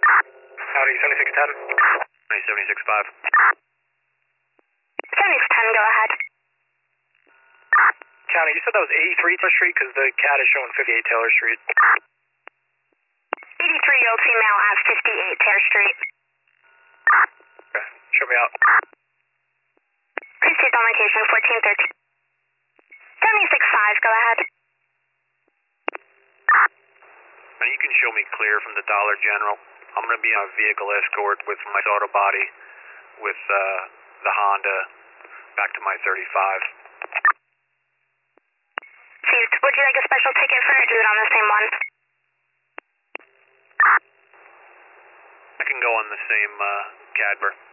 Howdy, 7610. 765. 7610, go ahead. County, you said that was 83 Taylor Street because the CAD is showing 58 Taylor Street. 83-year-old female at 58 Taylor Street. Okay, show me out. Please state on location 1413. 765, go ahead. And you can show me clear from the Dollar General. I'm going to be on a vehicle escort with my auto body with the Honda back to my 35. Would you like a special ticket for it, or do it on the same one? I can go on the same Cadber.